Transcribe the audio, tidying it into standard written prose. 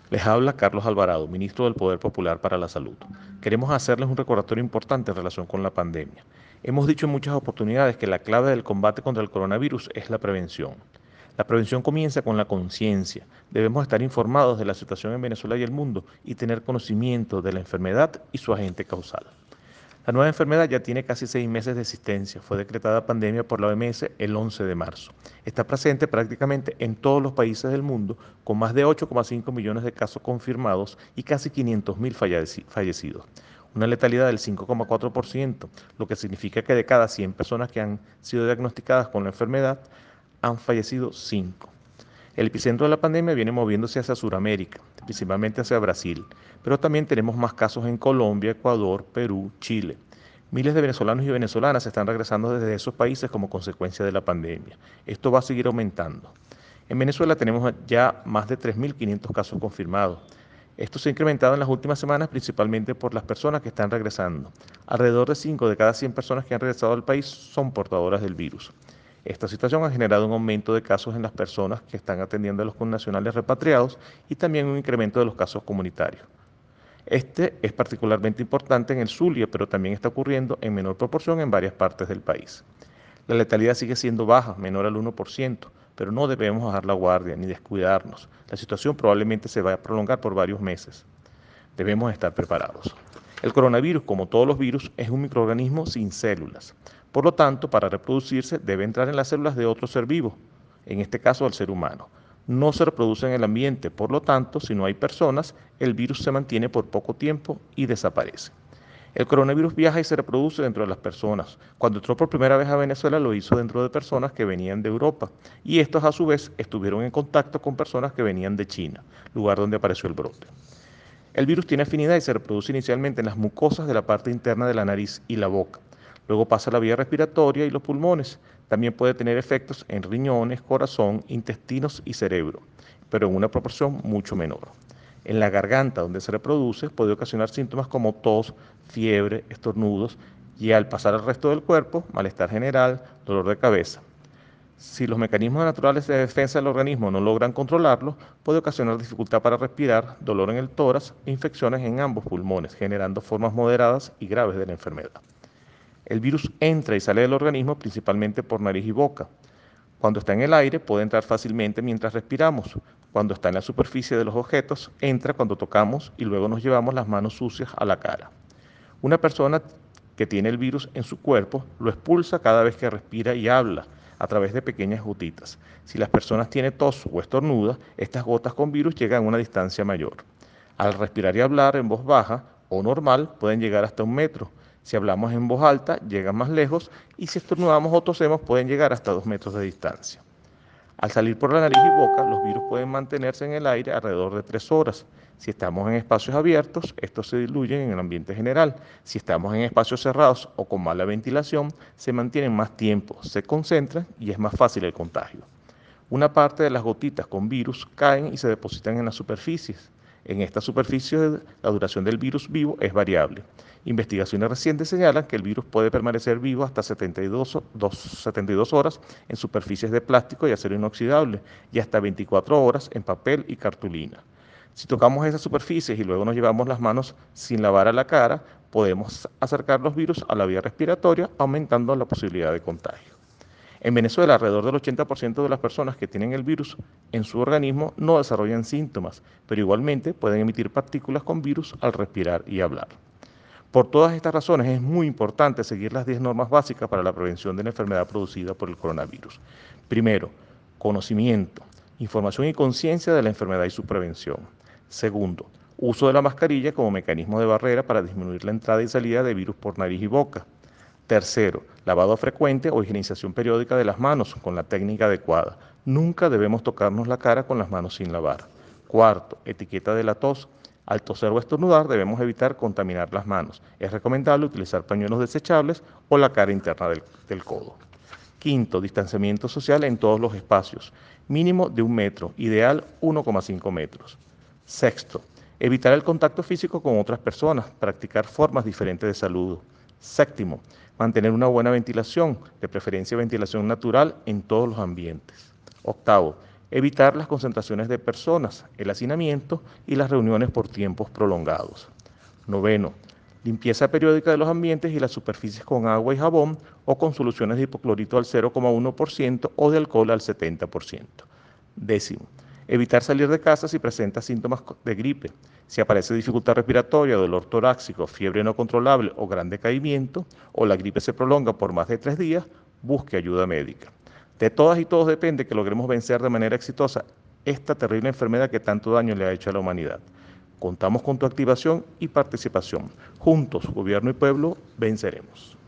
Les habla Carlos Alvarado, ministro del Poder Popular para la Salud. Queremos hacerles un recordatorio importante en relación con la pandemia. Hemos dicho en muchas oportunidades que la clave del combate contra el coronavirus es la prevención. La prevención comienza con la conciencia. Debemos estar informados de la situación en Venezuela y el mundo y tener conocimiento de la enfermedad y su agente causal. La nueva enfermedad ya tiene casi 6 meses de existencia. Fue decretada pandemia por la OMS el 11 de marzo. Está presente prácticamente en todos los países del mundo, con más de 8,5 millones de casos confirmados y casi 500.000 fallecidos. Una letalidad del 5,4%, lo que significa que de cada 100 personas que han sido diagnosticadas con la enfermedad, han fallecido 5. El epicentro de la pandemia viene moviéndose hacia Sudamérica, principalmente hacia Brasil, pero también tenemos más casos en Colombia, Ecuador, Perú, Chile. Miles de venezolanos y venezolanas están regresando desde esos países como consecuencia de la pandemia. Esto va a seguir aumentando. En Venezuela tenemos ya más de 3.500 casos confirmados. Esto se ha incrementado en las últimas semanas principalmente por las personas que están regresando. Alrededor de 5 de cada 100 personas que han regresado al país son portadoras del virus. Esta situación ha generado un aumento de casos en las personas que están atendiendo a los connacionales repatriados y también un incremento de los casos comunitarios. Este es particularmente importante en el Zulia, pero también está ocurriendo en menor proporción en varias partes del país. La letalidad sigue siendo baja, menor al 1%, pero no debemos bajar la guardia ni descuidarnos. La situación probablemente se vaya a prolongar por varios meses. Debemos estar preparados. El coronavirus, como todos los virus, es un microorganismo sin células. Por lo tanto, para reproducirse debe entrar en las células de otro ser vivo, en este caso el ser humano. No se reproduce en el ambiente, por lo tanto, si no hay personas, el virus se mantiene por poco tiempo y desaparece. El coronavirus viaja y se reproduce dentro de las personas. Cuando entró por primera vez a Venezuela lo hizo dentro de personas que venían de Europa y estos a su vez estuvieron en contacto con personas que venían de China, lugar donde apareció el brote. El virus tiene afinidad y se reproduce inicialmente en las mucosas de la parte interna de la nariz y la boca. Luego pasa a la vía respiratoria y los pulmones. También puede tener efectos en riñones, corazón, intestinos y cerebro, pero en una proporción mucho menor. En la garganta, donde se reproduce, puede ocasionar síntomas como tos, fiebre, estornudos y al pasar al resto del cuerpo, malestar general, dolor de cabeza. Si los mecanismos naturales de defensa del organismo no logran controlarlo, puede ocasionar dificultad para respirar, dolor en el tórax e infecciones en ambos pulmones, generando formas moderadas y graves de la enfermedad. El virus entra y sale del organismo principalmente por nariz y boca. Cuando está en el aire puede entrar fácilmente mientras respiramos. Cuando está en la superficie de los objetos, entra cuando tocamos y luego nos llevamos las manos sucias a la cara. Una persona que tiene el virus en su cuerpo lo expulsa cada vez que respira y habla a través de pequeñas gotitas. Si las personas tienen tos o estornuda, estas gotas con virus llegan a una distancia mayor. Al respirar y hablar en voz baja o normal pueden llegar hasta 1 metro. Si hablamos en voz alta, llegan más lejos y si estornudamos o tosemos pueden llegar hasta 2 metros de distancia. Al salir por la nariz y boca, los virus pueden mantenerse en el aire alrededor de 3 horas. Si estamos en espacios abiertos, estos se diluyen en el ambiente general. Si estamos en espacios cerrados o con mala ventilación, se mantienen más tiempo, se concentran y es más fácil el contagio. Una parte de las gotitas con virus caen y se depositan en las superficies. En estas superficies la duración del virus vivo es variable. Investigaciones recientes señalan que el virus puede permanecer vivo hasta 72 horas en superficies de plástico y acero inoxidable y hasta 24 horas en papel y cartulina. Si tocamos esas superficies y luego nos llevamos las manos sin lavar a la cara, podemos acercar los virus a la vía respiratoria, aumentando la posibilidad de contagio. En Venezuela, alrededor del 80% de las personas que tienen el virus en su organismo no desarrollan síntomas, pero igualmente pueden emitir partículas con virus al respirar y hablar. Por todas estas razones es muy importante seguir las 10 normas básicas para la prevención de la enfermedad producida por el coronavirus. Primero, conocimiento, información y conciencia de la enfermedad y su prevención. Segundo, uso de la mascarilla como mecanismo de barrera para disminuir la entrada y salida de virus por nariz y boca. Tercero, lavado frecuente o higienización periódica de las manos con la técnica adecuada. Nunca debemos tocarnos la cara con las manos sin lavar. Cuarto, etiqueta de la tos. Al toser o estornudar debemos evitar contaminar las manos. Es recomendable utilizar pañuelos desechables o la cara interna del codo. Quinto, distanciamiento social en todos los espacios. Mínimo de 1 metro, ideal 1,5 metros. Sexto, evitar el contacto físico con otras personas, practicar formas diferentes de saludo. Séptimo, mantener una buena ventilación, de preferencia ventilación natural en todos los ambientes. Octavo, Evitar las concentraciones de personas, el hacinamiento y las reuniones por tiempos prolongados. Noveno, limpieza periódica de los ambientes y las superficies con agua y jabón o con soluciones de hipoclorito al 0,1% o de alcohol al 70%. Décimo, evitar salir de casa si presenta síntomas de gripe. Si aparece dificultad respiratoria, dolor torácico, fiebre no controlable o gran decaimiento, o la gripe se prolonga por más de 3 días, busque ayuda médica. De todas y todos depende que logremos vencer de manera exitosa esta terrible enfermedad que tanto daño le ha hecho a la humanidad. Contamos con tu activación y participación. Juntos, gobierno y pueblo, venceremos.